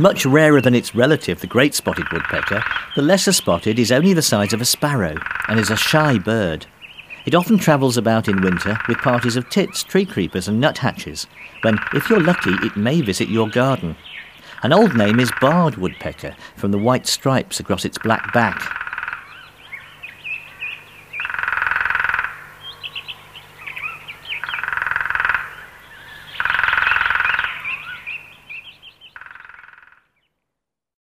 Much rarer than its relative, the great spotted woodpecker, the lesser spotted is only the size of a sparrow and is a shy bird. It often travels about in winter with parties of tits, tree creepers and nuthatches, when, if you're lucky, it may visit your garden. An old name is barred woodpecker, from the white stripes across its black back.